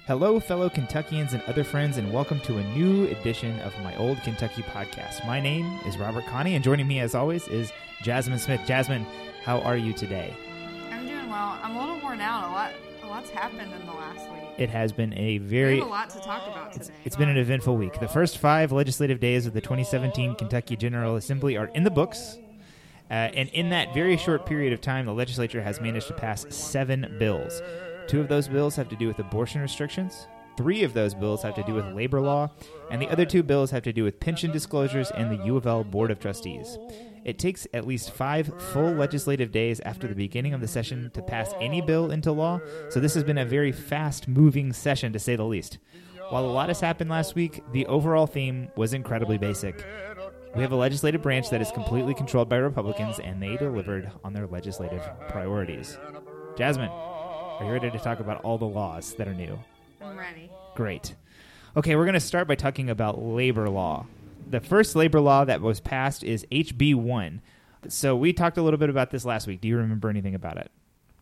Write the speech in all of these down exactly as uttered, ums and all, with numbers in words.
Hello, fellow Kentuckians and other friends, and welcome to a new edition of my Old Kentucky podcast. My name is Robert Connie, and joining me, as always, is Jasmine Smith. Jasmine, how are you today? I'm doing well. I'm a little worn out. A lot, a lot's happened in the last week. It has been a very... We have a lot to talk about today. It's, it's been an eventful week. The first five legislative days of the twenty seventeen Kentucky General Assembly are in the books. Uh, and in that very short period of time, the legislature has managed to pass seven bills. Two of those bills have to do with abortion restrictions. Three of those bills have to do with labor law. And the other two bills have to do with pension disclosures and the U of L Board of Trustees. It takes at least five full legislative days after the beginning of the session to pass any bill into law, so this has been a very fast-moving session, to say the least. While a lot has happened last week, the overall theme was incredibly basic. We have a legislative branch that is completely controlled by Republicans, and they delivered on their legislative priorities. Jasmine, are you ready to talk about all the laws that are new? I'm ready. Great. Okay, we're going to start by talking about labor law. The first labor law that was passed is H B one. So we talked a little bit about this last week. Do you remember anything about it?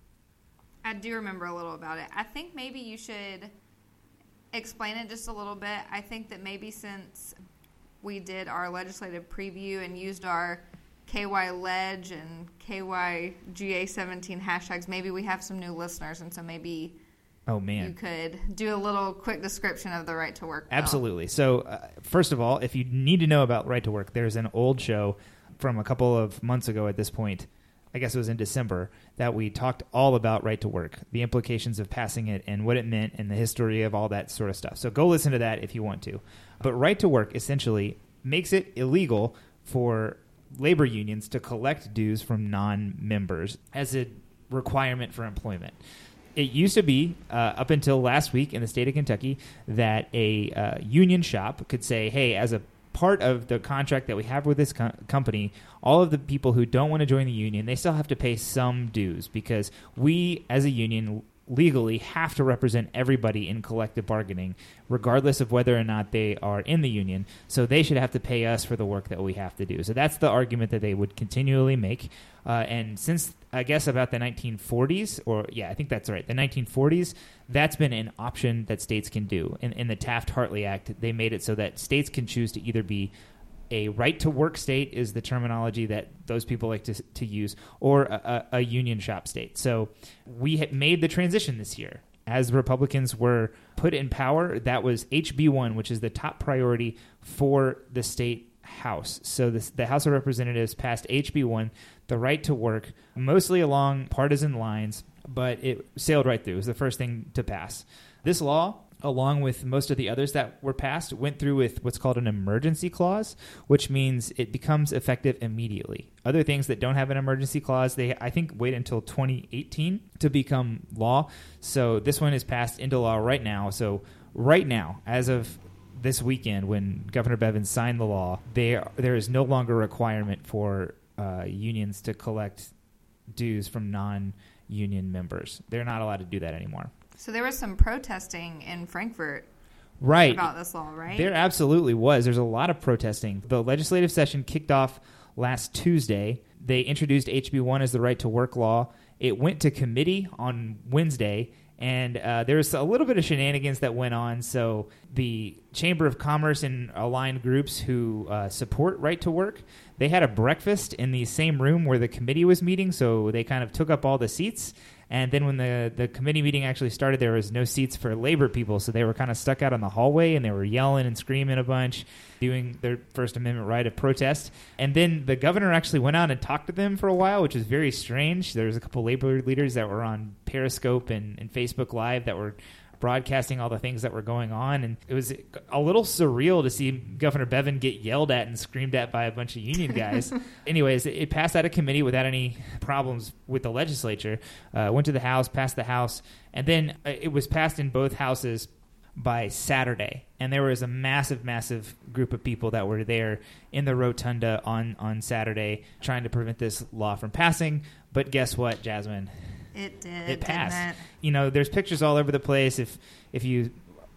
I do remember a little about it. I think maybe you should explain it just a little bit. I think that maybe since we did our legislative preview and used our K Y Ledge and K Y G A seventeen hashtags, maybe we have some new listeners, and so maybe... Oh, man. You could do a little quick description of the Right to Work bill. Absolutely. So, uh, first of all, if you need to know about Right to Work, there's an old show from a couple of months ago at this point, I guess it was in December, that we talked all about Right to Work, the implications of passing it and what it meant and the history of all that sort of stuff. So go listen to that if you want to. But Right to Work essentially makes it illegal for labor unions to collect dues from non-members as a requirement for employment. It used to be, uh, up until last week in the state of Kentucky, that a uh, union shop could say, hey, as a part of the contract that we have with this co- company, all of the people who don't want to join the union, they still have to pay some dues because we, as a union, legally have to represent everybody in collective bargaining, regardless of whether or not they are in the union. So they should have to pay us for the work that we have to do. So that's the argument that they would continually make. Uh, and since, I guess, about the nineteen forties, or yeah, I think that's right, the nineteen forties, that's been an option that states can do. In, in the Taft-Hartley Act, they made it so that states can choose to either be a right-to-work state is the terminology that those people like to to use, or a, a, a union shop state. So we had made the transition this year. As Republicans were put in power, that was H B one, which is the top priority for the state House. So this, the House of Representatives passed H B one, the right to work, mostly along partisan lines, but it sailed right through. It was the first thing to pass. This law, along with most of the others that were passed, went through with what's called an emergency clause, which means it becomes effective immediately. Other things that don't have an emergency clause, they, I think, wait until twenty eighteen to become law. So this one is passed into law right now. So right now, as of this weekend, when Governor Bevin signed the law, there there is no longer a requirement for uh, unions to collect dues from non-union members. They're not allowed to do that anymore. So there was some protesting in Frankfort right. about this law, right? There absolutely was. There's a lot of protesting. The legislative session kicked off last Tuesday. They introduced H B one as the right to work law. It went to committee on Wednesday, and uh, there was a little bit of shenanigans that went on. So the Chamber of Commerce and aligned groups who uh, support right to work, they had a breakfast in the same room where the committee was meeting, so they kind of took up all the seats. And then when the, the committee meeting actually started, there was no seats for labor people, so they were kind of stuck out on the hallway, and they were yelling and screaming a bunch, doing their First Amendment right of protest. And then the governor actually went out and talked to them for a while, which was very strange. There was a couple labor leaders that were on Periscope and, and Facebook Live that were broadcasting all the things that were going on, and it was a little surreal to see Governor Bevin get yelled at and screamed at by a bunch of union guys. Anyways, it passed out of committee without any problems with the legislature, uh, went to the House, passed the House, and then it was passed in both houses by Saturday, and there was a massive, massive group of people that were there in the rotunda on, on Saturday trying to prevent this law from passing. But guess what, Jasmine? It did. It passed. Didn't it? You know, there's pictures all over the place. If if you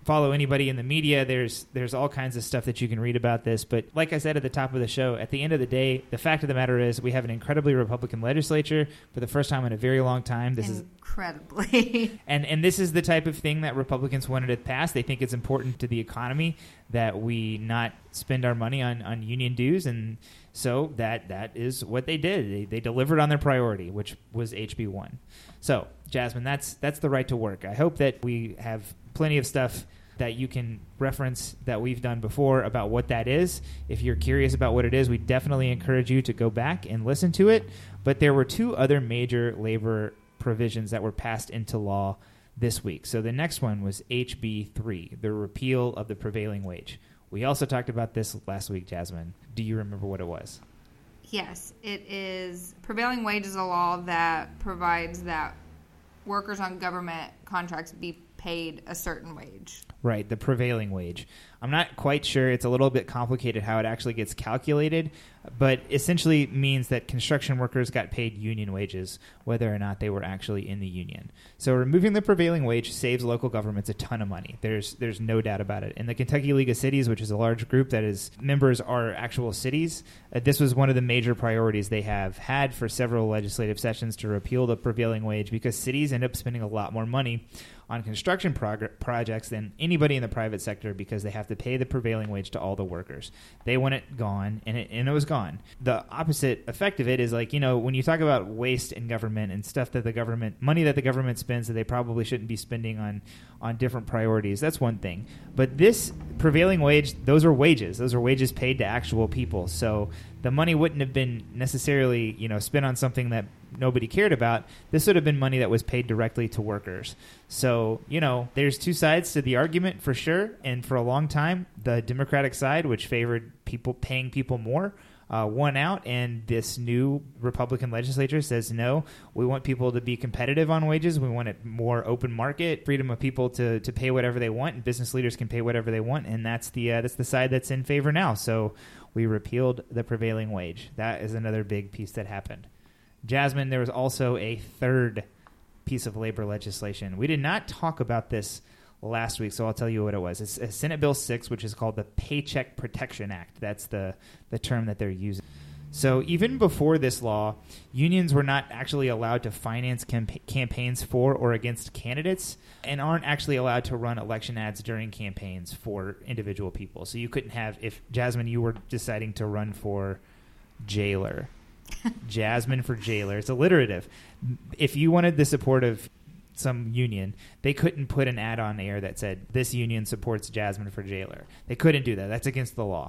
follow anybody in the media, there's there's all kinds of stuff that you can read about this. But like I said at the top of the show, at the end of the day, the fact of the matter is we have an incredibly Republican legislature for the first time in a very long time. This incredibly. is and and this is the type of thing that Republicans wanted to pass. They think it's important to the economy that we not spend our money on, on union dues, and so that that is what they did. They, they delivered on their priority, which was H B one. So, Jasmine, that's that's the right to work. I hope that we have plenty of stuff that you can reference that we've done before about what that is. If you're curious about what it is, we definitely encourage you to go back and listen to it. But there were two other major labor provisions that were passed into law this week. So the next one was H B three, the repeal of the prevailing wage. We also talked about this last week, Jasmine. Do you remember what it was? Yes, it is. Prevailing wage is a law that provides that workers on government contracts be paid a certain wage. Right, the prevailing wage. I'm not quite sure. It's a little bit complicated how it actually gets calculated, but essentially means that construction workers got paid union wages, whether or not they were actually in the union. So removing the prevailing wage saves local governments a ton of money. There's there's no doubt about it. In the Kentucky League of Cities, which is a large group that is members are actual cities, uh, this was one of the major priorities they have had for several legislative sessions to repeal the prevailing wage, because cities end up spending a lot more money on construction prog- projects than anybody in the private sector, because they have to pay the prevailing wage to all the workers. They want it gone, and it, and it was gone. The opposite effect of it is, like, you know, when you talk about waste in government and stuff that the government, money that the government spends that they probably shouldn't be spending on, on different priorities, that's one thing. But this prevailing wage, those are wages. Those are wages paid to actual people. So the money wouldn't have been necessarily, you know, spent on something that nobody cared about. This would have been money that was paid directly to workers. So, you know, there's two sides to the argument for sure. And for a long time, the Democratic side, which favored people paying people more, uh, won out. And this new Republican legislature says, no, we want people to be competitive on wages. We want it more open market, freedom of people to, to pay whatever they want, and business leaders can pay whatever they want. And that's the uh, that's the side that's in favor now. So we repealed the prevailing wage. That is another big piece that happened. Jasmine, there was also a third piece of labor legislation. We did not talk about this last week, so I'll tell you what it was. It's a Senate Bill six, which is called the Paycheck Protection Act. That's the, the term that they're using. So even before this law, unions were not actually allowed to finance camp- campaigns for or against candidates, and aren't actually allowed to run election ads during campaigns for individual people. So you couldn't have, if, Jasmine, you were deciding to run for jailer, Jasmine for jailer. It's alliterative. If you wanted the support of some union, they couldn't put an ad on air that said, this union supports Jasmine for jailer. They couldn't do that. That's against the law.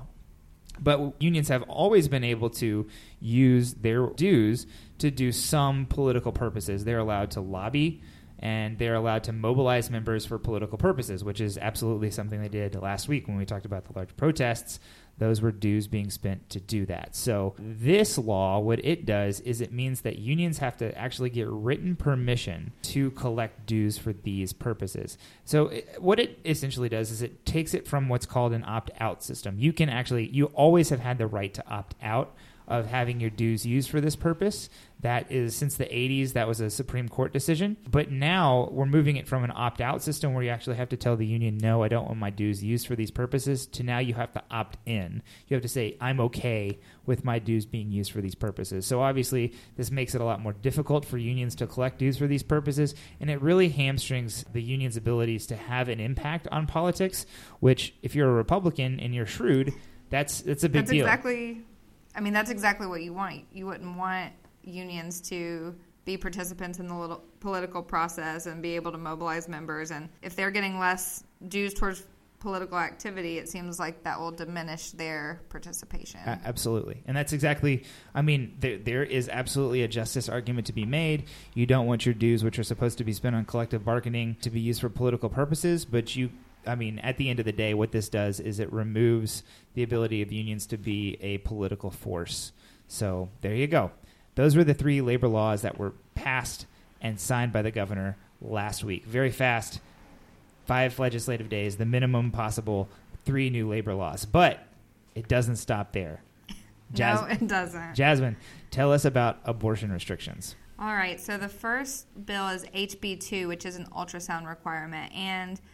But unions have always been able to use their dues to do some political purposes. They're allowed to lobby, and they're allowed to mobilize members for political purposes, which is absolutely something they did last week when we talked about the large protests. Those were dues being spent to do that. So this law, what it does is it means that unions have to actually get written permission to collect dues for these purposes. So it, what it essentially does is it takes it from what's called an opt-out system. You can actually, you always have had the right to opt out of having your dues used for this purpose. That is, since the eighties, that was a Supreme Court decision. But now we're moving it from an opt-out system where you actually have to tell the union, no, I don't want my dues used for these purposes, to now you have to opt in. You have to say, I'm okay with my dues being used for these purposes. So obviously, this makes it a lot more difficult for unions to collect dues for these purposes, and it really hamstrings the union's abilities to have an impact on politics, which, if you're a Republican and you're shrewd, that's, that's a big that's deal. Exactly. I mean, that's exactly what you want. You wouldn't want unions to be participants in the little political process and be able to mobilize members. And if they're getting less dues towards political activity, it seems like that will diminish their participation. Uh, absolutely. And that's exactly, I mean, there, there is absolutely a justice argument to be made. You don't want your dues, which are supposed to be spent on collective bargaining, to be used for political purposes, but you I mean, at the end of the day, what this does is it removes the ability of unions to be a political force. So there you go. Those were the three labor laws that were passed and signed by the governor last week. Very fast, five legislative days, the minimum possible, three new labor laws. But it doesn't stop there. Jas- no, it doesn't. Jasmine, tell us about abortion restrictions. All right. So the first bill is H B two, which is an ultrasound requirement. And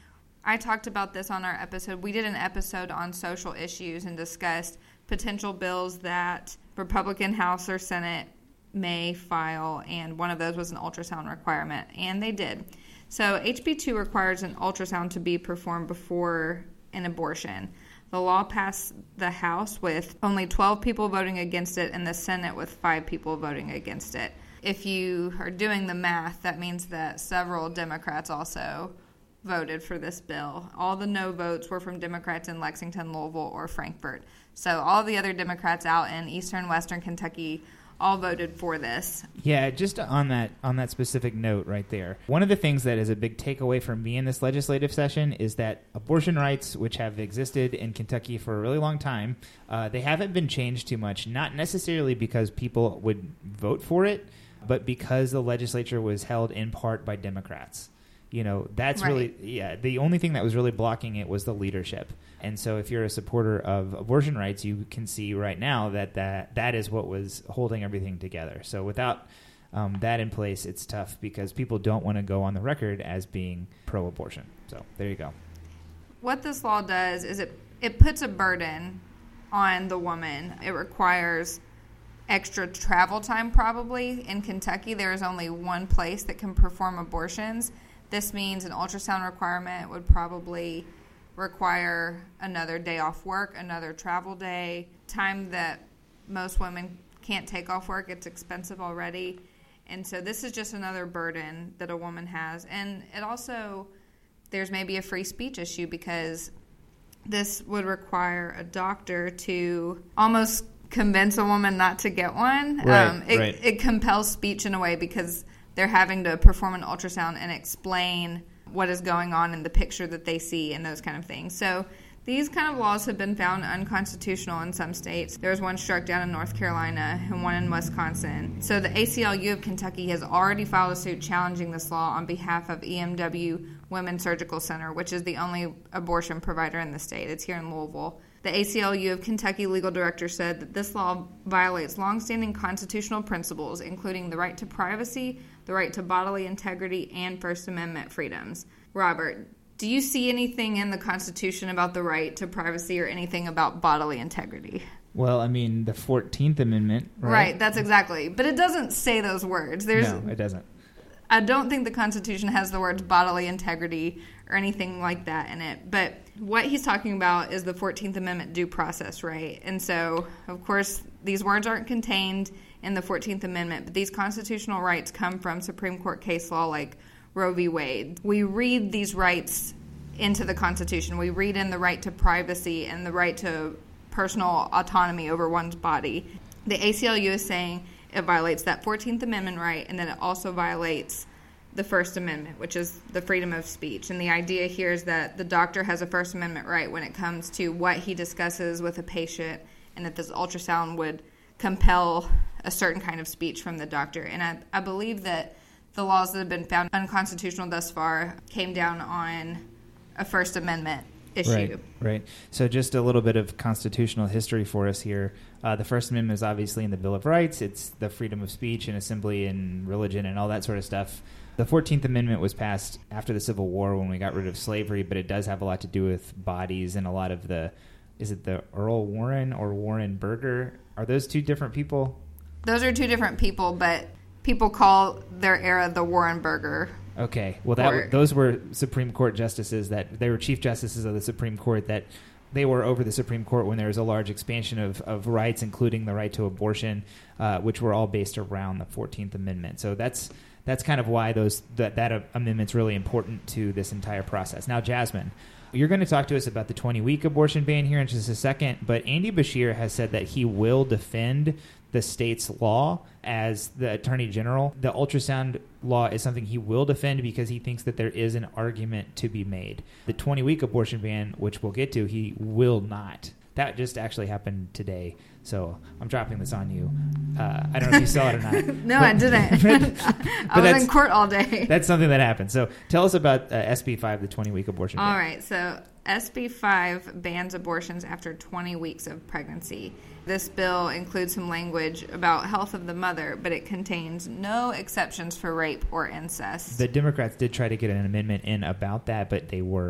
I talked about this on our episode. We did an episode on social issues and discussed potential bills that Republican House or Senate may file, and one of those was an ultrasound requirement, and they did. So H B two requires an ultrasound to be performed before an abortion. The law passed the House with only twelve people voting against it and the Senate with five people voting against it. If you are doing the math, that means that several Democrats also voted for this bill. All the no votes were from Democrats in Lexington, Louisville, or Frankfort. So all the other Democrats out in eastern, western Kentucky all voted for this. Yeah, just on that on that specific note right there, one of the things that is a big takeaway for me in this legislative session is that abortion rights, which have existed in Kentucky for a really long time, uh, they haven't been changed too much, not necessarily because people would vote for it, but because the legislature was held in part by Democrats. You know, that's right. really, yeah, the only thing that was really blocking it was the leadership. And so if you're a supporter of abortion rights, you can see right now that that, that is what was holding everything together. So without um, that in place, it's tough because people don't want to go on the record as being pro-abortion. So there you go. What this law does is it, it puts a burden on the woman. It requires extra travel time probably. In Kentucky, there is only one place that can perform abortions. This means an ultrasound requirement would probably require another day off work, another travel day, time that most women can't take off work. It's expensive already. And so this is just another burden that a woman has. And it also, there's maybe a free speech issue because this would require a doctor to almost convince a woman not to get one. Right, um, it, right. it compels speech in a way because they're having to perform an ultrasound and explain what is going on in the picture that they see and those kind of things. So these kind of laws have been found unconstitutional in some states. There was one struck down in North Carolina and one in Wisconsin. So the A C L U of Kentucky has already filed a suit challenging this law on behalf of E M W Women's Surgical Center, which is the only abortion provider in the state. It's here in Louisville. The A C L U of Kentucky legal director said that this law violates longstanding constitutional principles, including the right to privacy, the right to bodily integrity, and First Amendment freedoms. Robert, do you see anything in the Constitution about the right to privacy or anything about bodily integrity? Well, I mean, the fourteenth Amendment, right? Right, that's exactly. But it doesn't say those words. There's, no, it doesn't. I don't think the Constitution has the words bodily integrity or anything like that in it. But what he's talking about is the fourteenth Amendment due process right. And so, of course, these words aren't contained in the fourteenth Amendment, but these constitutional rights come from Supreme Court case law like Roe v. Wade. We read these rights into the Constitution. We read in the right to privacy and the right to personal autonomy over one's body. The A C L U is saying it violates that fourteenth Amendment right, and then it also violates the First Amendment, which is the freedom of speech. And the idea here is that the doctor has a First Amendment right when it comes to what he discusses with a patient, and that this ultrasound would compel a certain kind of speech from the doctor. And I, I believe that the laws that have been found unconstitutional thus far came down on a First Amendment issue. Right, right. So just a little bit of constitutional history for us here. Uh, the First Amendment is obviously in the Bill of Rights. It's the freedom of speech and assembly and religion and all that sort of stuff. The fourteenth Amendment was passed after the Civil War when we got rid of slavery, but it does have a lot to do with bodies and a lot of the, is it the Earl Warren or Warren Burger? Are those two different people? Those are two different people, but people call their era the Warren Burger. Okay. Well, that Or, those were Supreme Court justices that they were chief justices of the Supreme Court that they were over the Supreme Court when there was a large expansion of, of rights, including the right to abortion, uh, which were all based around the fourteenth Amendment. So that's that's kind of why those that, that amendment's really important to this entire process. Now, Jasmine, you're going to talk to us about the twenty-week abortion ban here in just a second, but Andy Beshear has said that he will defend the state's law as the Attorney General. The ultrasound law is something he will defend because he thinks that there is an argument to be made. The twenty-week abortion ban, which we'll get to, he will not. That just actually happened today, so I'm dropping this on you. Uh, I don't know if you saw it or not. no, but, I didn't. but, I was in court all day. That's something that happened. So tell us about uh, S B five, the twenty-week abortion ban. All right, so S B five bans abortions after twenty weeks of pregnancy. This bill includes some language about health of the mother, but it contains no exceptions for rape or incest. The Democrats did try to get an amendment in about that, but they were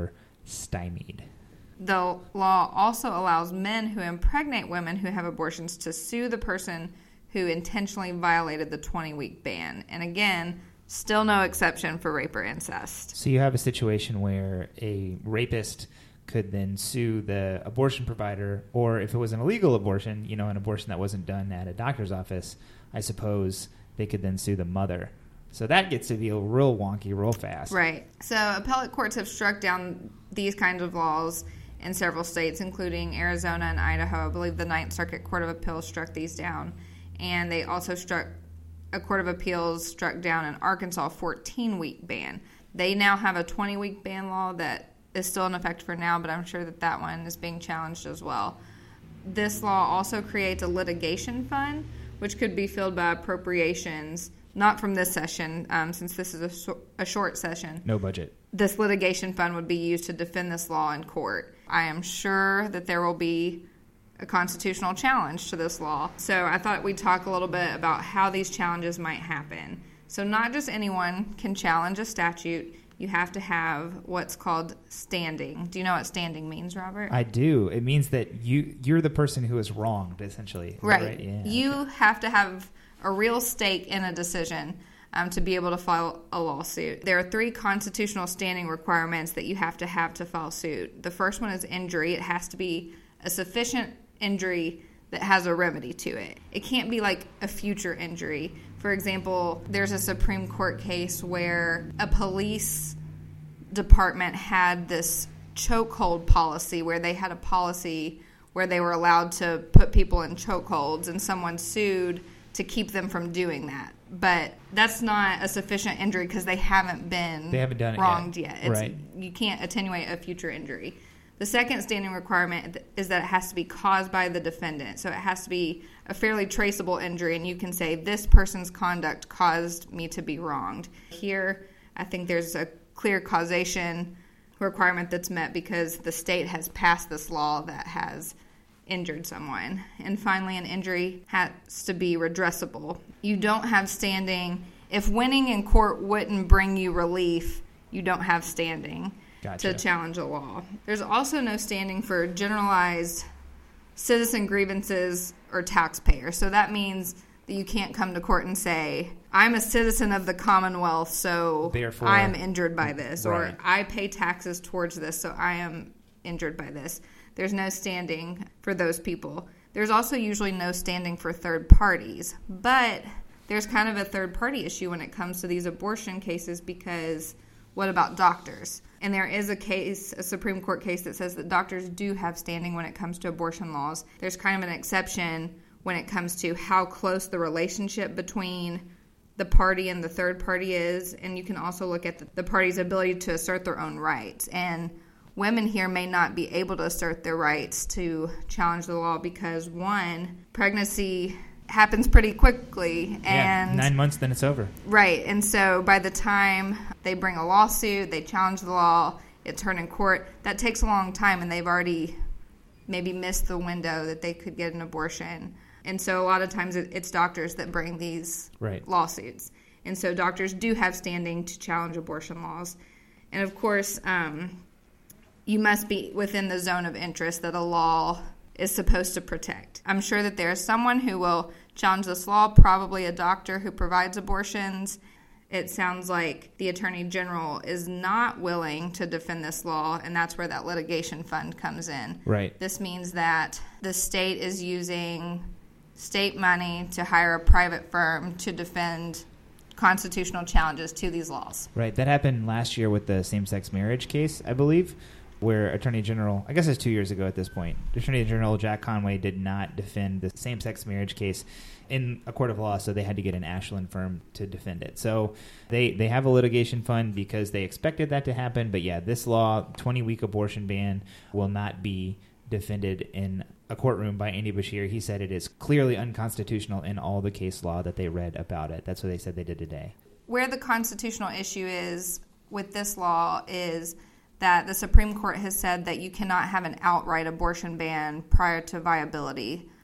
stymied. The law also allows men who impregnate women who have abortions to sue the person who intentionally violated the twenty-week ban. And again, still no exception for rape or incest. So you have a situation where a rapist could then sue the abortion provider, or if it was an illegal abortion, you know, an abortion that wasn't done at a doctor's office, I suppose they could then sue the mother. So that gets to be a real wonky real fast. Right. So appellate courts have struck down these kinds of laws in several states, including Arizona and Idaho. I believe the Ninth Circuit Court of Appeals struck these down. And they also struck, a Court of Appeals struck down an Arkansas fourteen-week ban. They now have a twenty-week ban law that is still in effect for now, but I'm sure that that one is being challenged as well. This law also creates a litigation fund, which could be filled by appropriations, not from this session, um, since this is a, so- a short session. No budget. This litigation fund would be used to defend this law in court. I am sure that there will be a constitutional challenge to this law. So I thought we'd talk a little bit about how these challenges might happen. So not just anyone can challenge a statute. You have to have what's called standing. Do you know what standing means, Robert? I do. It means that you, you're the person who is wronged, essentially. Is right. right? Yeah. You have to have a real stake in a decision um, to be able to file a lawsuit. There are three constitutional standing requirements that you have to have to file suit. The first one is injury. It has to be a sufficient injury that has a remedy to it. It can't be like a future injury. For example, there's a Supreme Court case where a police department had this chokehold policy where they had a policy where they were allowed to put people in chokeholds, and someone sued to keep them from doing that. But that's not a sufficient injury because they haven't been they haven't done it wronged yet. yet. It's, right. You can't attenuate a future injury. The second standing requirement is that it has to be caused by the defendant. So it has to be a fairly traceable injury, and you can say, this person's conduct caused me to be wronged. Here, I think there's a clear causation requirement that's met because the state has passed this law that has injured someone. And finally, an injury has to be redressable. You don't have standing. If winning in court wouldn't bring you relief, you don't have standing. Gotcha. To challenge a law. There's also no standing for generalized citizen grievances or taxpayer. So that means that you can't come to court and say, I'm a citizen of the Commonwealth, so Therefore, I am injured by this. Right. Or I pay taxes towards this, so I am injured by this. There's no standing for those people. There's also usually no standing for third parties. But there's kind of a third party issue when it comes to these abortion cases because what about doctors? And there is a case, a Supreme Court case that says that doctors do have standing when it comes to abortion laws. There's kind of an exception when it comes to how close the relationship between the party and the third party is. And you can also look at the, the party's ability to assert their own rights. And women here may not be able to assert their rights to challenge the law because, one, pregnancy happens pretty quickly. And yeah, nine months, then it's over. Right. And so by the time they bring a lawsuit, they challenge the law, it's heard in court, that takes a long time, and they've already maybe missed the window that they could get an abortion. And so a lot of times it's doctors that bring these right. lawsuits. And so doctors do have standing to challenge abortion laws. And of course, um, you must be within the zone of interest that a law is supposed to protect. I'm sure that there is someone who will challenge this law, probably a doctor who provides abortions. It sounds like the Attorney General is not willing to defend this law, and that's where that litigation fund comes in. Right. This means that the state is using state money to hire a private firm to defend constitutional challenges to these laws. Right. That happened last year with the same-sex marriage case, I believe, where Attorney General, I guess it's two years ago at this point, Attorney General Jack Conway did not defend the same-sex marriage case in a court of law, so they had to get an Ashland firm to defend it. So they, they have a litigation fund because they expected that to happen, but yeah, this law, twenty-week abortion ban, will not be defended in a courtroom by Andy Beshear. He said it is clearly unconstitutional in all the case law that they read about it. That's what they said they did today. Where the constitutional issue is with this law is that the Supreme Court has said that you cannot have an outright abortion ban prior to viability.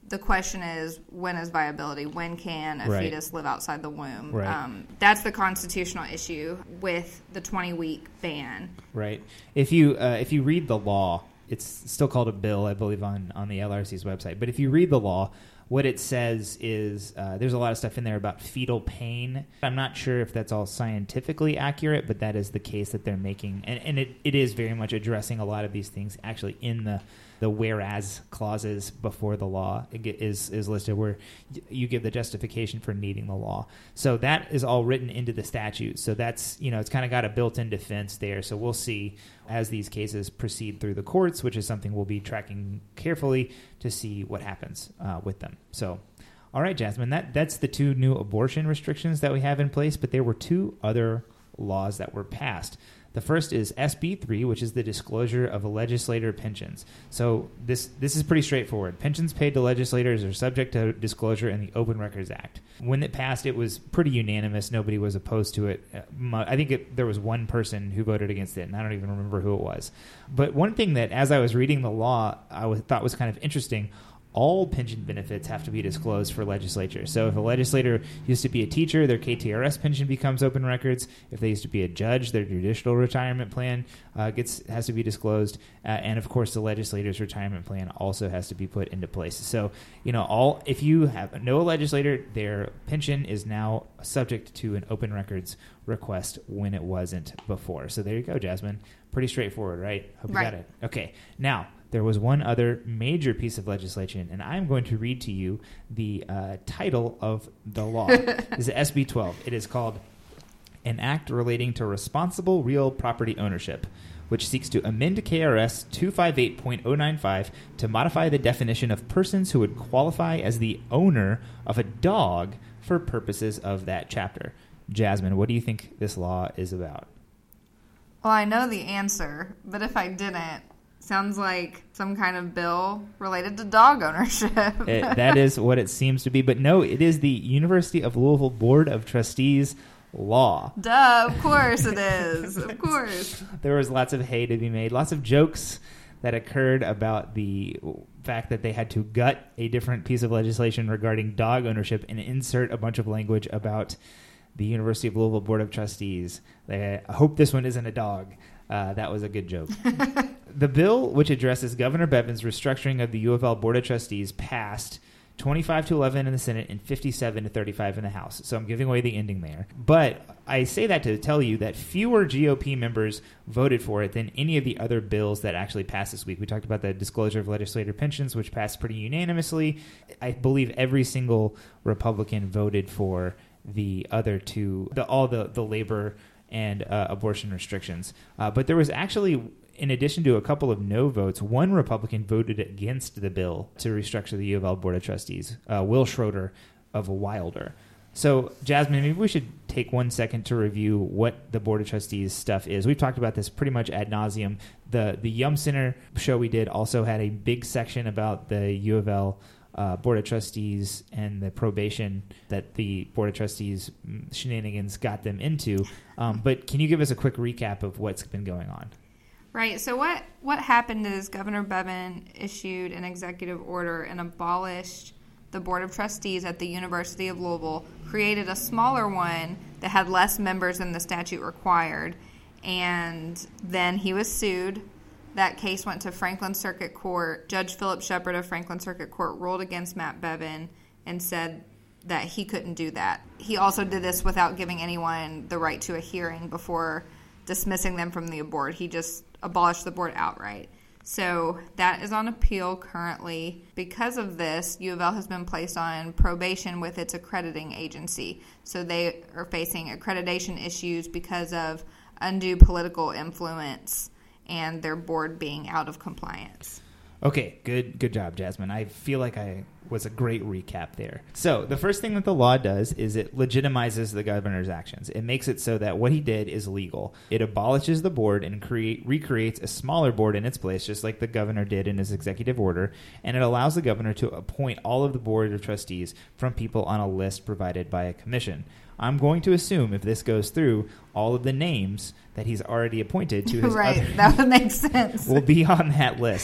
the question is, when is viability? When can a Right. fetus live outside the womb? Right. Um, that's the constitutional issue with the twenty-week ban. Right. If you uh, if you read the law, it's still called a bill, I believe, on, on the L R C's website. But if you read the law, what it says is uh, there's a lot of stuff in there about fetal pain. I'm not sure if that's all scientifically accurate, but that is the case that they're making. And, and it, it is very much addressing a lot of these things actually in the the whereas clauses before the law is is listed, where you give the justification for needing the law. So that is all written into the statute. So that's, you know, it's kind of got a built-in defense there. So we'll see as these cases proceed through the courts, which is something we'll be tracking carefully to see what happens uh, with them. So, all right, Jasmine, that that's the two new abortion restrictions that we have in place, but there were two other laws that were passed. The first is S B three, which is the disclosure of legislator pensions. So this this is pretty straightforward. Pensions paid to legislators are subject to disclosure in the Open Records Act. When it passed, it was pretty unanimous. Nobody was opposed to it. I think it, there was one person who voted against it, and I don't even remember who it was. But one thing that, as I was reading the law, I was, thought was kind of interesting, all pension benefits have to be disclosed for legislatures. So if a legislator used to be a teacher, their K T R S pension becomes open records. If they used to be a judge, their judicial retirement plan uh, gets has to be disclosed. Uh, and of course, the legislator's retirement plan also has to be put into place. So, you know, all if you have know a legislator, their pension is now subject to an open records request when it wasn't before. So there you go, Jasmine. Pretty straightforward, right? Hope you Right. got it. Okay. Now, there was one other major piece of legislation, and I'm going to read to you the uh, title of the law. This is S B twelve. It is called An Act Relating to Responsible Real Property Ownership, which seeks to amend K R S two fifty-eight point oh nine five to modify the definition of persons who would qualify as the owner of a dog for purposes of that chapter. Jasmine, what do you think this law is about? Well, I know the answer, but if I didn't, sounds like some kind of bill related to dog ownership. it, that is what it seems to be. But no, it is the University of Louisville Board of Trustees law. Duh, of course it is. Of course. There was lots of hay to be made, lots of jokes that occurred about the fact that they had to gut a different piece of legislation regarding dog ownership and insert a bunch of language about the University of Louisville Board of Trustees. They, I hope this one isn't a dog. Uh, that was a good joke. The bill, which addresses Governor Bevin's restructuring of the U of L Board of Trustees, passed twenty-five to eleven in the Senate and fifty-seven to thirty-five in the House. So I'm giving away the ending there. But I say that to tell you that fewer G O P members voted for it than any of the other bills that actually passed this week. We talked about the disclosure of legislator pensions, which passed pretty unanimously. I believe every single Republican voted for the other two, the, all the, the labor and uh, abortion restrictions. Uh, but there was actually, in addition to a couple of no votes, one Republican voted against the bill to restructure the U of L Board of Trustees, uh, Will Schroeder of Wilder. So, Jasmine, maybe we should take one second to review what the Board of Trustees stuff is. We've talked about this pretty much ad nauseum. The, the Yum Center show we did also had a big section about the U of L Uh, Board of Trustees and the probation that the Board of Trustees shenanigans got them into. Um, but can you give us a quick recap of what's been going on? Right. So what, what happened is Governor Bevin issued an executive order and abolished the Board of Trustees at the University of Louisville, created a smaller one that had less members than the statute required, and then he was sued. That case went to Franklin Circuit Court. Judge Philip Shepard of Franklin Circuit Court ruled against Matt Bevin and said that he couldn't do that. He also did this without giving anyone the right to a hearing before dismissing them from the board. He just abolished the board outright. So that is on appeal currently. Because of this, U of L has been placed on probation with its accrediting agency. So they are facing accreditation issues because of undue political influence and their board being out of compliance. Okay, good good job, Jasmine. I feel like I was a great recap there. So the first thing that the law does is it legitimizes the governor's actions. It makes it so that what he did is legal. It abolishes the board and create recreates a smaller board in its place, just like the governor did in his executive order, and it allows the governor to appoint all of the board of trustees from people on a list provided by a commission. I'm going to assume, if this goes through, all of the names that he's already appointed to his right, other that would make sense. will be on that list.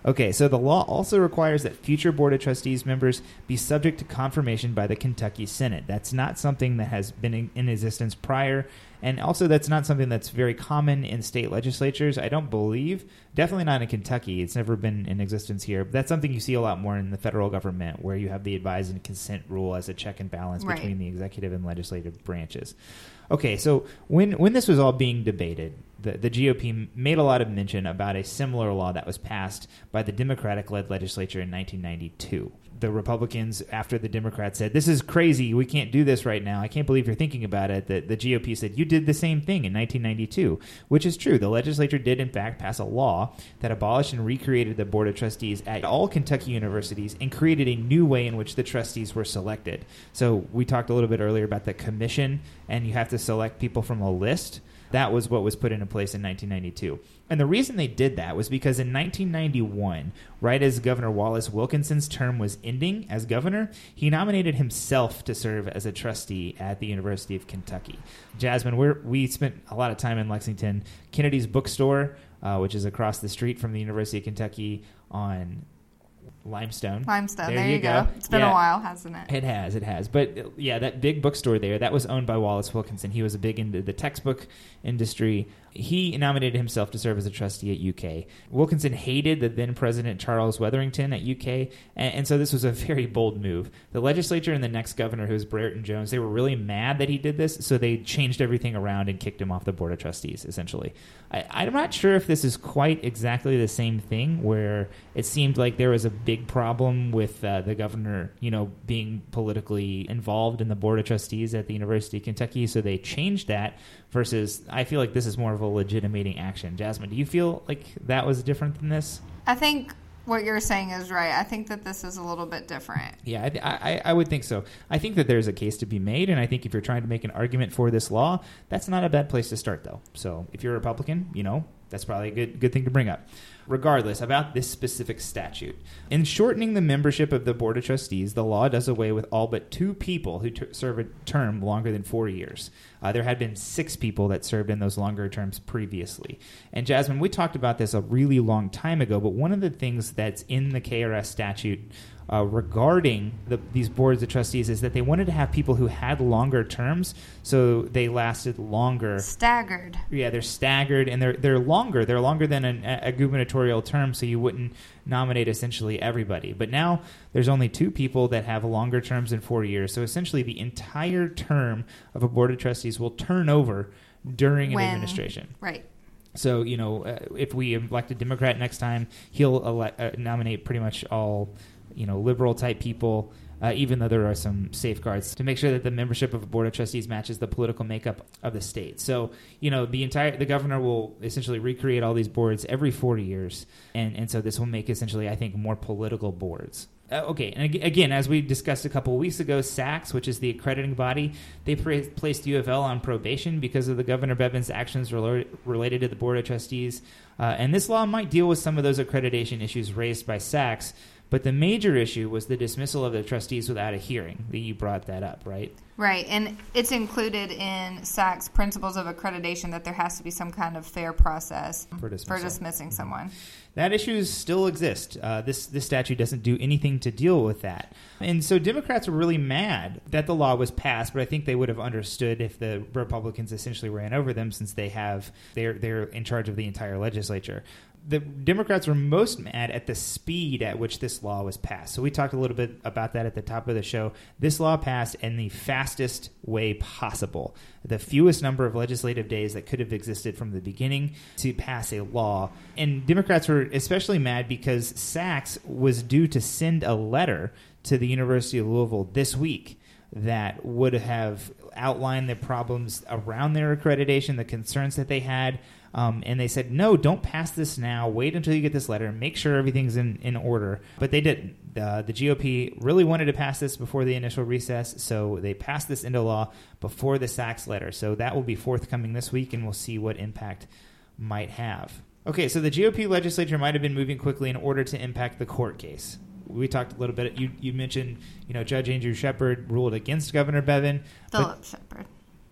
Okay, so the law also requires that future Board of Trustees members be subject to confirmation by the Kentucky Senate. That's not something that has been in, in existence prior, and also that's not something that's very common in state legislatures, I don't believe. Definitely not in Kentucky. It's never been in existence here. But that's something you see a lot more in the federal government, where you have the advise and consent rule as a check and balance Right. between the executive and legislative branches. Okay, so when when this was all being debated, the, the G O P made a lot of mention about a similar law that was passed by the Democratic-led legislature in nineteen ninety-two. The Republicans, after the Democrats said, this is crazy, we can't do this right now, I can't believe you're thinking about it, the, the G O P said, you did the same thing in nineteen ninety-two, which is true. The legislature did, in fact, pass a law that abolished and recreated the Board of Trustees at all Kentucky universities and created a new way in which the trustees were selected. So we talked a little bit earlier about the commission, and you have to select people from a list. That was what was put into place in nineteen ninety-two. And the reason they did that was because in nineteen ninety-one, right as Governor Wallace Wilkinson's term was ending as governor, he nominated himself to serve as a trustee at the University of Kentucky. Jasmine, we're, we spent a lot of time in Lexington. Kennedy's Bookstore, uh, which is across the street from the University of Kentucky on Limestone. Limestone, there, there you go. go. It's been yeah, a while, hasn't it? It has, it has. But uh, yeah, that big bookstore there, that was owned by Wallace Wilkinson. He was a big into the textbook industry. He nominated himself to serve as a trustee at U K. Wilkinson hated the then President Charles Wetherington at U K, and, and so this was a very bold move. The legislature and the next governor, who was Brereton Jones, they were really mad that he did this, so they changed everything around and kicked him off the Board of Trustees, essentially. I, I'm not sure if this is quite exactly the same thing, where it seemed like there was a big problem with uh, the governor, you know, being politically involved in the Board of Trustees at the University of Kentucky, so they changed that, versus I feel like this is more of a legitimating action. Jasmine, do you feel like that was different than this? I think what you're saying is right. I think that this is a little bit different. Yeah, I, I, I would think so. I think that there's a case to be made, and I think if you're trying to make an argument for this law, that's not a bad place to start, though. So if you're a Republican, you know, that's probably a good good thing to bring up. Regardless, about this specific statute. In shortening the membership of the Board of Trustees, the law does away with all but two people who ter- serve a term longer than four years. Uh, there had been six people that served in those longer terms previously. And Jasmine, we talked about this a really long time ago, but one of the things that's in the K R S statute Uh, regarding the, these boards of trustees is that they wanted to have people who had longer terms, so they lasted longer. Staggered. Yeah, they're staggered, and they're they're longer. They're longer than an, a gubernatorial term, so you wouldn't nominate essentially everybody. But now there's only two people that have longer terms than four years, so essentially the entire term of a board of trustees will turn over during when, an administration. Right. So, you know, uh, if we elect a Democrat next time, he'll ele- uh, nominate pretty much all, you know, liberal-type people, uh, even though there are some safeguards to make sure that the membership of a board of trustees matches the political makeup of the state. So, you know, the entire the governor will essentially recreate all these boards every four years, and, and so this will make essentially, I think, more political boards. Uh, okay, and again, as we discussed a couple of weeks ago, S A C S, which is the accrediting body, they pra- placed U of L on probation because of the Governor Bevin's actions relo- related to the Board of Trustees. Uh, and this law might deal with some of those accreditation issues raised by S A C S, but the major issue was the dismissal of the trustees without a hearing. You brought that up, right? Right, and it's included in S A C S principles of accreditation that there has to be some kind of fair process for, for dismissing someone. That issue still exists. Uh, this this statute doesn't do anything to deal with that. And so Democrats were really mad that the law was passed, but I think they would have understood if the Republicans essentially ran over them, since they have they're they're in charge of the entire legislature. The Democrats were most mad at the speed at which this law was passed. So we talked a little bit about that at the top of the show. This law passed in the fastest way possible. The fewest number of legislative days that could have existed from the beginning to pass a law. And Democrats were especially mad because S A C S was due to send a letter to the University of Louisville this week that would have outlined the problems around their accreditation, the concerns that they had. Um, and they said, no, don't pass this now. Wait until you get this letter and make sure everything's in, in order. But they didn't. Uh, the G O P really wanted to pass this before the initial recess, so they passed this into law before the S A C S letter. So that will be forthcoming this week, and we'll see what impact might have. Okay, so the G O P legislature might have been moving quickly in order to impact the court case. We talked a little bit. You you mentioned, you know, Judge Andrew Shepard ruled against Governor Bevin. Philip Shepard.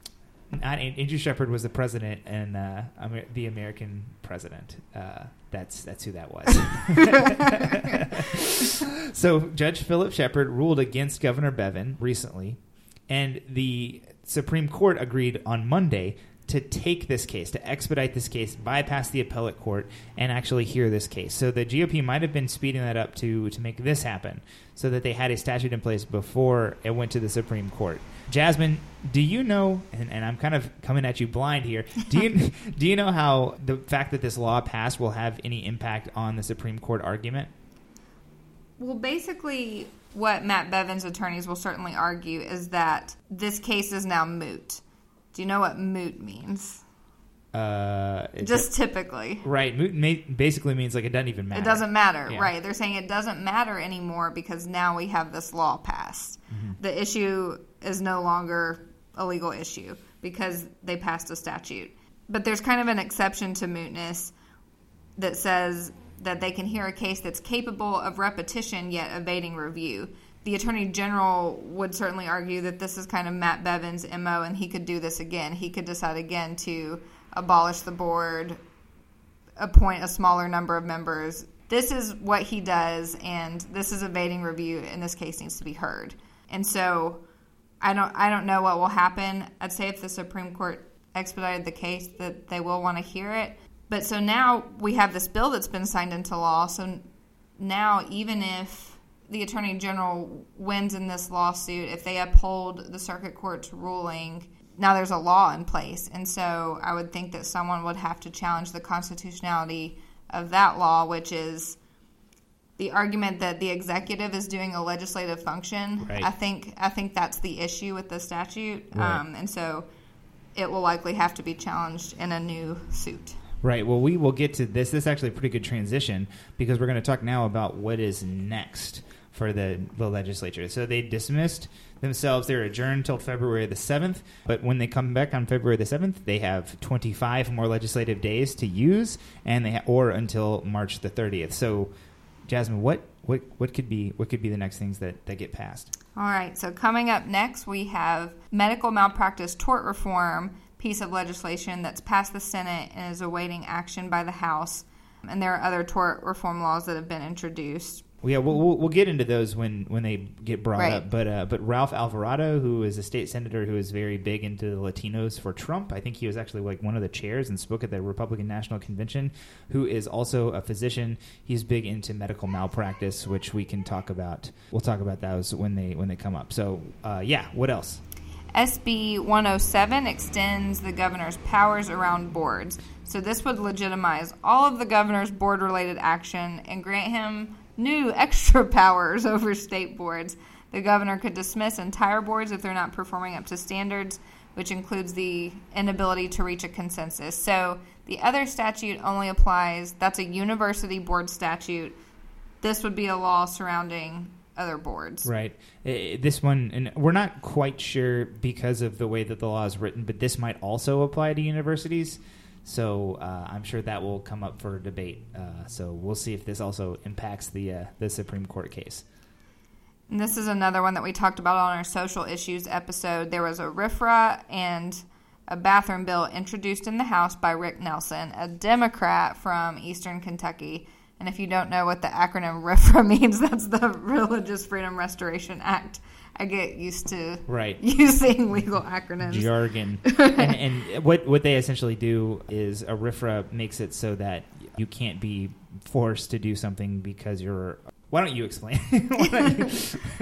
Not Andrew Shepard was the president and uh, Amer- the American president. Uh, that's that's who that was. So Judge Philip Shepard ruled against Governor Bevin recently, and the Supreme Court agreed on Monday to take this case, to expedite this case, bypass the appellate court, and actually hear this case. So the G O P might have been speeding that up to to make this happen, so that they had a statute in place before it went to the Supreme Court. Jasmine, do you know, and, and I'm kind of coming at you blind here, do you do you know how the fact that this law passed will have any impact on the Supreme Court argument? Well, basically, what Matt Bevin's attorneys will certainly argue is that this case is now moot. Do you know what moot means? Uh, Just typically. Right. Moot ma- basically means like it doesn't even matter. It doesn't matter. Yeah. Right. They're saying it doesn't matter anymore because now we have this law passed. Mm-hmm. The issue is no longer a legal issue because they passed a statute. But there's kind of an exception to mootness that says that they can hear a case that's capable of repetition yet evading review. The Attorney General would certainly argue that this is kind of Matt Bevin's M O and he could do this again. He could decide again to abolish the board, appoint a smaller number of members. This is what he does, and this is evading review, and this case needs to be heard. And so I don't I don't know what will happen. I'd say if the Supreme Court expedited the case that they will want to hear it. But so now we have this bill that's been signed into law. So now even if the Attorney General wins in this lawsuit, if they uphold the circuit court's ruling, now there's a law in place. And so I would think that someone would have to challenge the constitutionality of that law, which is the argument that the executive is doing a legislative function. Right. I think I think that's the issue with the statute. Right. Um, and so it will likely have to be challenged in a new suit. Right. Well, we will get to this. This is actually a pretty good transition because we're going to talk now about what is next for the, the legislature. So they dismissed themselves. They're adjourned until February the seventh. But when they come back on February the seventh, they have twenty-five more legislative days to use, and they ha- or until March the thirtieth. So, Jasmine, what, what, what could be what could be the next things that, that get passed? All right. So coming up next, we have medical malpractice tort reform piece of legislation that's passed the Senate and is awaiting action by the House. And there are other tort reform laws that have been introduced. Well, yeah, we'll, we'll we'll get into those when, when they get brought right. up. But uh, but Ralph Alvarado, who is a state senator who is very big into the Latinos for Trump, I think he was actually like one of the chairs and spoke at the Republican National Convention, who is also a physician. He's big into medical malpractice, which we can talk about. We'll talk about those when they when they come up. So, uh, yeah, what else? S B one oh seven extends the governor's powers around boards. So this would legitimize all of the governor's board-related action and grant him new extra powers over state boards. The governor could dismiss entire boards if they're not performing up to standards, which includes the inability to reach a consensus. So the other statute only applies, that's a university board statute. This would be a law surrounding other boards. Right. Uh, this one, and we're not quite sure because of the way that the law is written, but this might also apply to universities. So uh, I'm sure that will come up for debate. Uh, so we'll see if this also impacts the uh, the Supreme Court case. And this is another one that we talked about on our social issues episode. There was a R F R A and a bathroom bill introduced in the House by Rick Nelson, a Democrat from Eastern Kentucky. And if you don't know what the acronym R F R A means, that's the Religious Freedom Restoration Act. I get used to right. using legal acronyms. Jargon. and, and what what they essentially do is a R F R A makes it so that you can't be forced to do something because you're... Why don't you explain? Why don't you...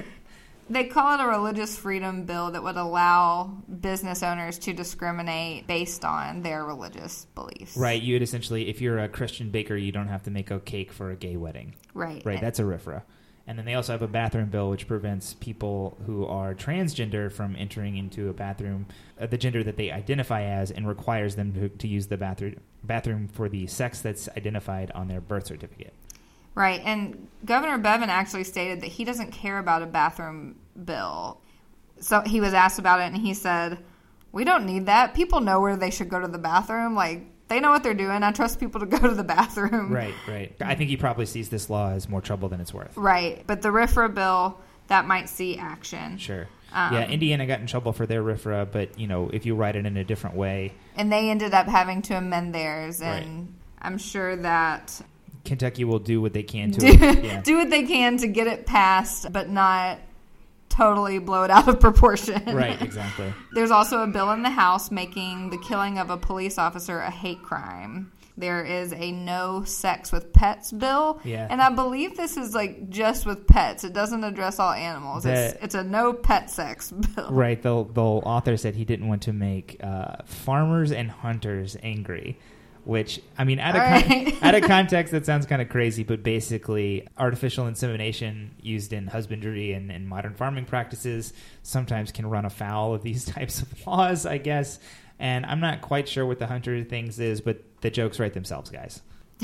They call it a religious freedom bill that would allow business owners to discriminate based on their religious beliefs. Right. You would essentially, if you're a Christian baker, you don't have to make a cake for a gay wedding. Right. Right. That's a R F R A. And then they also have a bathroom bill which prevents people who are transgender from entering into a bathroom, uh, the gender that they identify as, and requires them to, to use the bathroom bathroom for the sex that's identified on their birth certificate. Right, and Governor Bevin actually stated that he doesn't care about a bathroom bill. So he was asked about it, and he said, we don't need that. People know where they should go to the bathroom. Like, they know what they're doing. I trust people to go to the bathroom. Right, right. I think he probably sees this law as more trouble than it's worth. Right, but the R F R A bill, that might see action. Sure. Um, yeah, Indiana got in trouble for their R F R A, but, you know, if you write it in a different way. And they ended up having to amend theirs, and Right. I'm sure that Kentucky will do what they can to do, it. Yeah. do what they can to get it passed, but not totally blow it out of proportion. Right, exactly. There's also a bill in the House making the killing of a police officer a hate crime. There is a no sex with pets bill. Yeah. And I believe this is like just with pets. It doesn't address all animals. The- it's, it's a no pet sex bill. Right. The, the author said he didn't want to make uh, farmers and hunters angry, which, I mean, out of, All con- right. out of context, that sounds kind of crazy, but basically artificial insemination used in husbandry and, and modern farming practices sometimes can run afoul of these types of laws, I guess. And I'm not quite sure what the hunter things is, but the jokes write themselves, guys.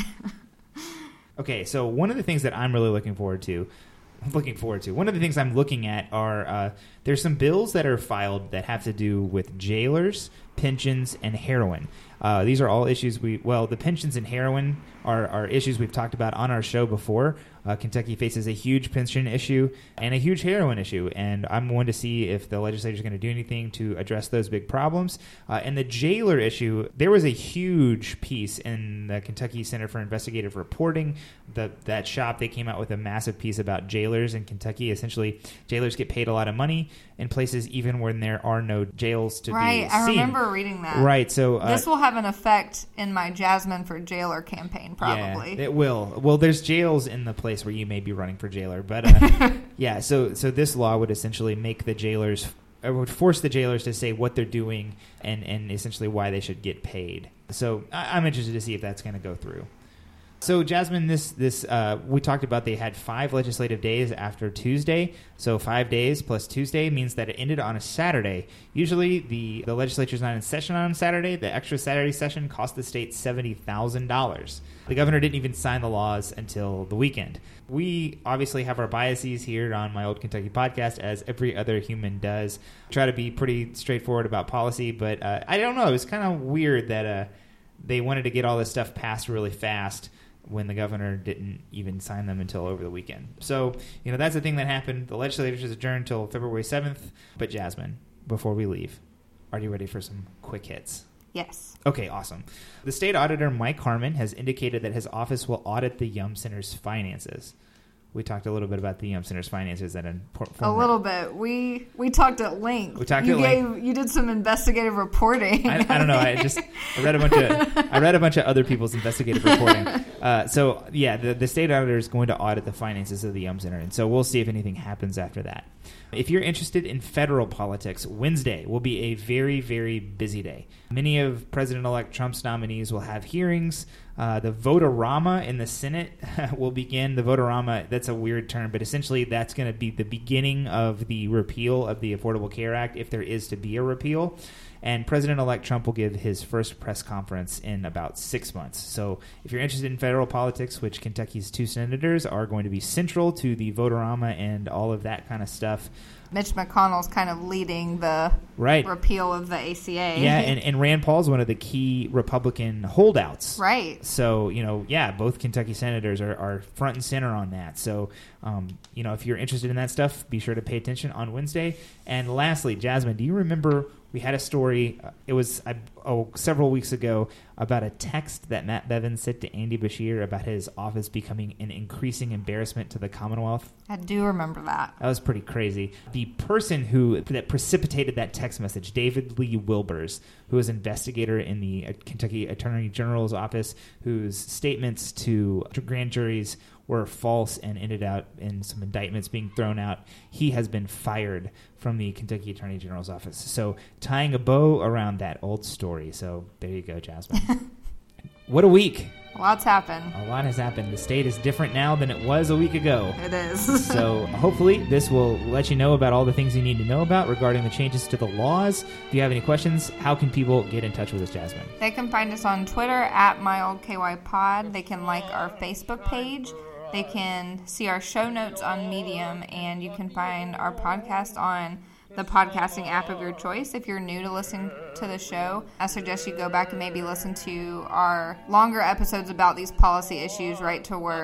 Okay, so one of the things that I'm really looking forward to, looking forward to, one of the things I'm looking at are uh, there's some bills that are filed that have to do with jailers, pensions, and heroin. Uh, these are all issues we, well, the pensions and heroin are, are issues we've talked about on our show before. Uh, Kentucky faces a huge pension issue and a huge heroin issue, and I'm going to see if the legislature is going to do anything to address those big problems. Uh, and the jailer issue, there was a huge piece in the Kentucky Center for Investigative Reporting. The, that shop, they came out with a massive piece about jailers in Kentucky. Essentially, jailers get paid a lot of money in places even when there are no jails to Right. be I seen. remember reading that. Right. So uh, This will have an effect in my Jasmine for Jailer campaign, probably. Yeah, it will. Well, there's jails in the place where you may be running for jailer, but uh, yeah. So, so this law would essentially make the jailers, or would force the jailers to say what they're doing and and essentially why they should get paid. So, I, I'm interested to see if that's going to go through. So, Jasmine, this this uh, we talked about they had five legislative days after Tuesday. So five days plus Tuesday means that it ended on a Saturday. Usually the, the legislature is not in session on Saturday. The extra Saturday session cost the state seventy thousand dollars. The governor didn't even sign the laws until the weekend. We obviously have our biases here on My Old Kentucky Podcast, as every other human does. Try to be pretty straightforward about policy, but uh, I don't know. It was kind of weird that uh, they wanted to get all this stuff passed really fast when the governor didn't even sign them until over the weekend. So, you know, that's the thing that happened. The legislature is adjourned until February seventh. But, Jasmine, before we leave, are you ready for some quick hits? Yes. Okay, awesome. The state auditor, Mike Harmon, has indicated that his office will audit the Yum Center's finances. We talked a little bit about the Yum Center's finances at a A little bit. We we talked at length. We talked you at gave, length. You did some investigative reporting. I, I don't know. I just I read a bunch of I read a bunch of other people's investigative reporting. Uh, so yeah, the the state auditor is going to audit the finances of the Yum Center, and so we'll see if anything happens after that. If you're interested in federal politics, Wednesday will be a very, very busy day. Many of President-elect Trump's nominees will have hearings. Uh, the vote-a-rama in the Senate will begin. The vote-a-rama, that's a weird term, but essentially that's going to be the beginning of the repeal of the Affordable Care Act, if there is to be a repeal. And President-elect Trump will give his first press conference in about six months. So if you're interested in federal politics, which Kentucky's two senators are going to be central to the vote-a-rama and all of that kind of stuff. Mitch McConnell's kind of leading the right. repeal of the A C A. Yeah, and, and Rand Paul's one of the key Republican holdouts. Right. So, you know, yeah, both Kentucky senators are, are front and center on that. So, um, you know, if you're interested in that stuff, be sure to pay attention on Wednesday. And lastly, Jasmine, do you remember we had a story, uh, it was uh, oh, several weeks ago, about a text that Matt Bevins sent to Andy Bashir about his office becoming an increasing embarrassment to the Commonwealth? I do remember that. That was pretty crazy. The person who that precipitated that text message, David Lee Wilbers, who was an investigator in the Kentucky Attorney General's office, whose statements to grand juries were false and ended out in some indictments being thrown out, he has been fired from the Kentucky Attorney General's office. So tying a bow around that old story. So there you go, Jasmine. What a week. Lots happened. A lot has happened. The state is different now than it was a week ago. It is. So hopefully this will let you know about all the things you need to know about regarding the changes to the laws. If you have any questions, how can people get in touch with us, Jasmine? They can find us on Twitter at MyOldKYPod. They can like our Facebook page. They can see our show notes on Medium, and you can find our podcast on the podcasting app of your choice. If you're new to listening to the show, I suggest you go back and maybe listen to our longer episodes about these policy issues, right to work,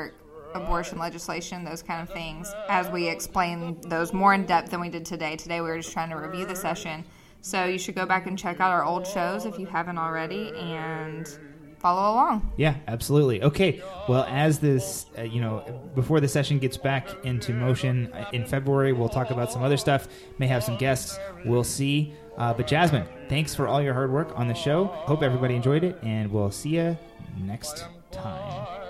abortion legislation, those kind of things, as we explain those more in depth than we did today. Today we were just trying to review the session. So you should go back and check out our old shows if you haven't already, and follow along. Yeah, absolutely. Okay, well, as this, uh, you know, before the session gets back into motion uh, in February, we'll talk about some other stuff, may have some guests, we'll see. Uh, but Jasmine, thanks for all your hard work on the show. Hope everybody enjoyed it, and we'll see you next time.